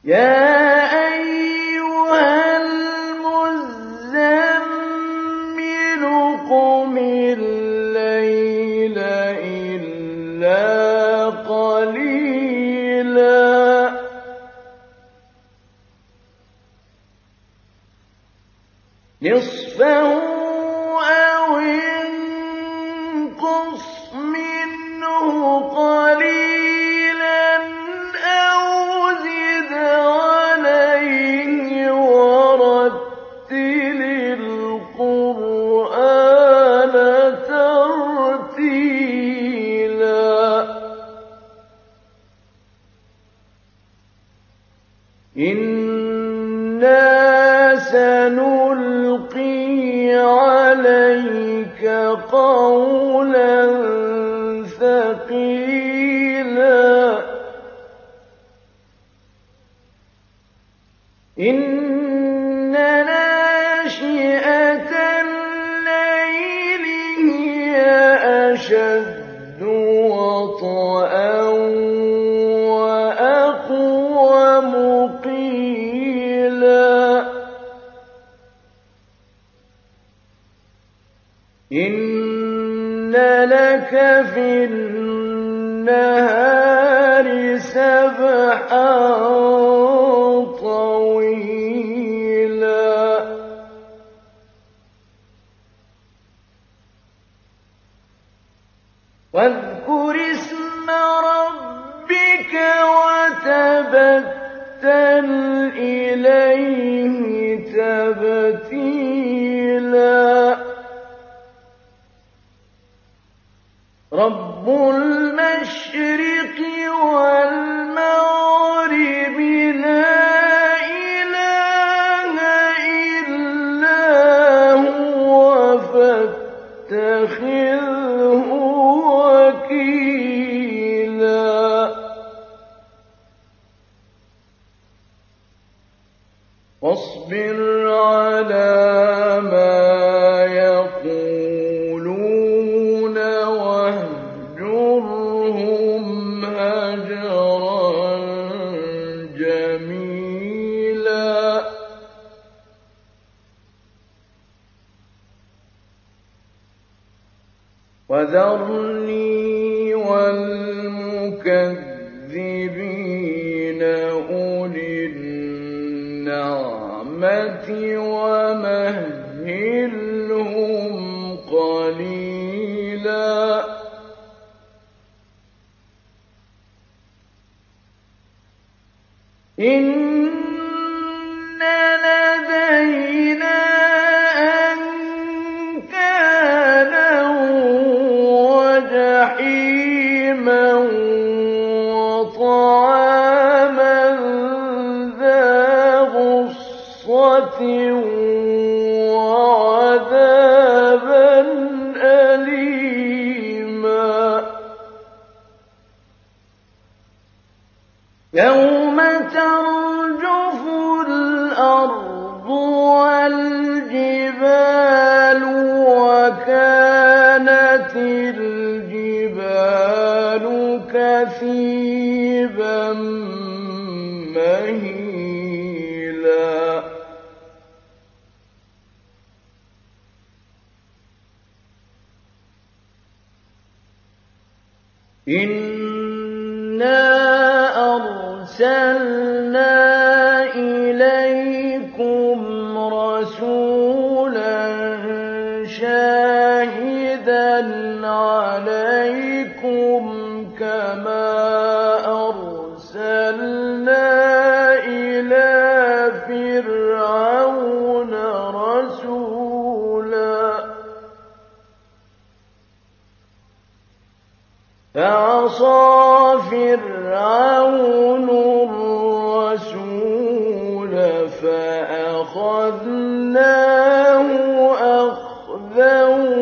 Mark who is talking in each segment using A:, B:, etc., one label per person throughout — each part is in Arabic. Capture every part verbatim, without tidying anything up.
A: يَا أَيُّهَا الْمُزَّمِّلُ قُمِ اللَّيْلَ إِلَّا قَلِيلًا نِّصْفَهُ أَوِ انقُصْ مِنْهُ قَلِيلًا أَوْ زِدْ عَلَيْهِ وَرَتِّلِ الْقُرْآنَ تَرْتِيلًا إِنَّا سَنُلْقِي عَلَيْكَ قَوْلًا ثَقِيلًا إِنَّ نَاشِئَةَ اللَّيْلِ هِيَ أَشَدُّ وَطْئًا وَأَقْوَمُ قِيلًا إِنَّ لَكَ فِي النَّهَارِ سَبْحًا طَوِيلًا وَاذْكُرِ اسْمَ رَبِّكَ وَتَبَتَّلْ إِلَيْهِ تَبْتِيلًا رَبُّ الْمَشْرِقِ وَالْمَغْرِبِ لَا إِلَٰهَ إِلَّا هُوَ فَاتَّخِذْهُ وَكِيلًا وَاصْبِرْ عَلَىٰ مَا يَقُولُونَ وَاهْجُرْهُمْ هَجْرًا جَمِيلًا وَذَرْنِي وَالْمُكَذِّبِينَ أُولِي النَّعْمَةِ وَمَهِّلْهُمْ قَلِيلًا إِنَّ لَدَيْنَا أَنكَالًا وَجَحِيمًا وَطَعَامًا ذَا غُصَّةٍ وَعَذَابًا أَلِيمًا يَوْمَ تَرْجُفُ الْأَرْضُ وَالْجِبَالُ وَكَانَتِ الْجِبَالُ كَثِيبًا مَّهِيلًا إِنَّا أَرْسَلْنَا إِلَيْكُمْ رَسُولًا شَاهِدًا عَلَيْكُمْ كَمَا أَرْسَلْنَا إِلَىٰ فِرْعَوْنَ رَسُولًا فَعَصَىٰ فِرْعَوْنُ الرَّسُولَ فَأَخَذْنَاهُ أَخْذًا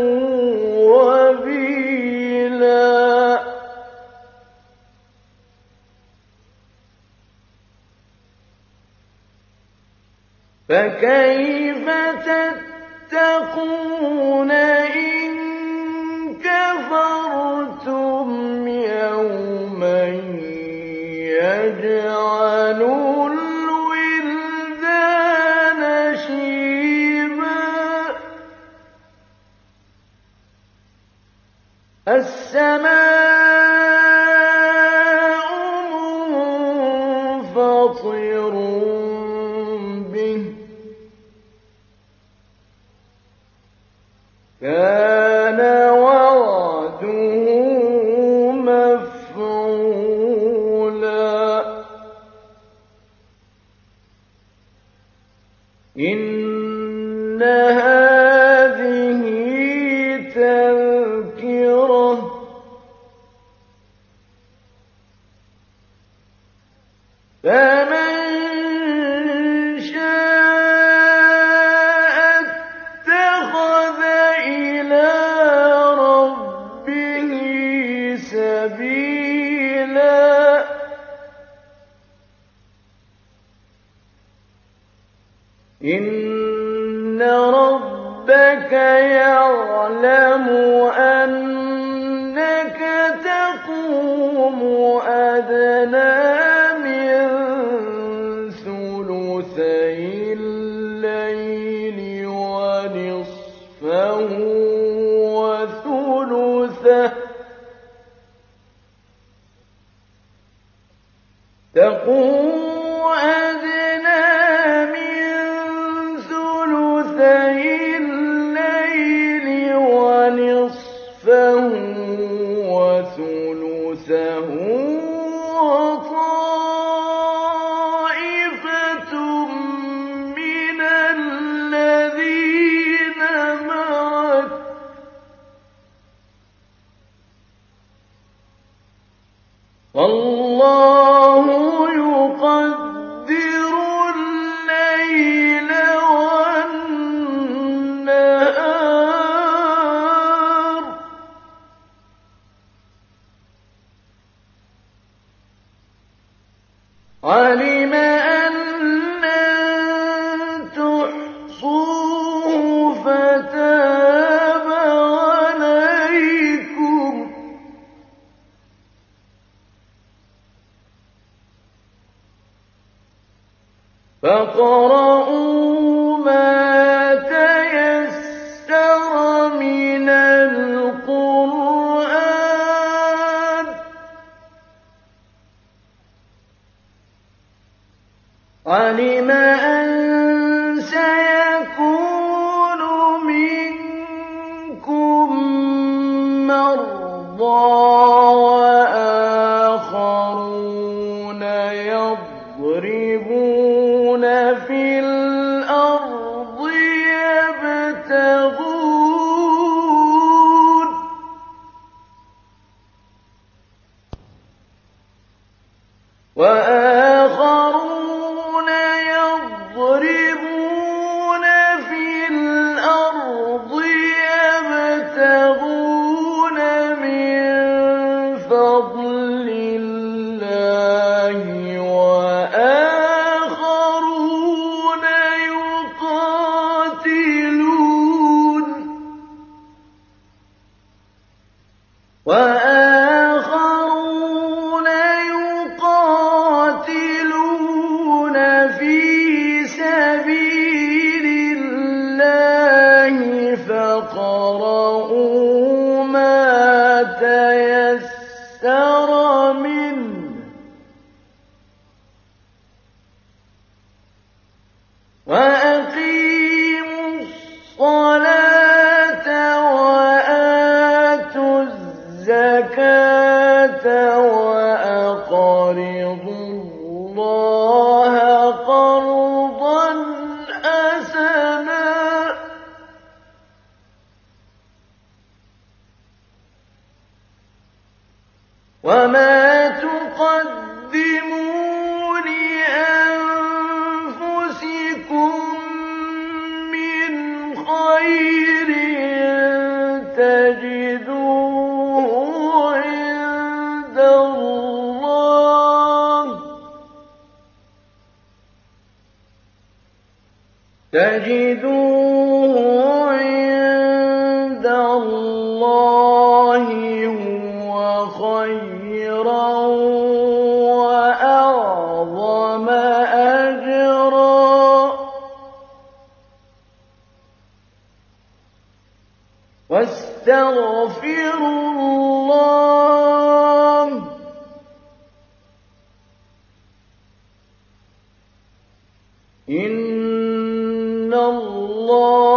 A: وَبِيلًا فَكَيْفَ تَتَّقُونَ إِن كَفَرْتُمْ يَوْمًا يَجْعَلُ خاطر به كان وعده مفعولا إن هذه تذكرة فمن شاء اتخذ إلى ربه سبيلا إن ربك يعلم أنك تقوم أدنى من ثلثي الليل ونصفه وثلثه تقوم أدنى من ثلثي الليل ونصفه وثلثه وطائفة من الذين معك والله يقدر الليل والنهار علم أن لن تحصوه فتاب عليكم فاقرؤوا ما تيسر من القرآن علم أن سيكون منكم مرضى وآخرون يضربون في الأرض يبتغون وآخرون يضربون في الأرض يبتغون من فضل الله وآخرون يقاتلون وآخرون يقاتلون في سبيل الله فاقرؤوا ما تيسر منه وأقيموا الصلاة وآتوا الزكاة وأقرضوا الله قرضا حسنا وما تقدموا لأنفسكم من خير تجدوه عند الله تجدوه عند الله هو خيرا وأعظم أجرا واستغفروا الله إِنَّ اللَّهَ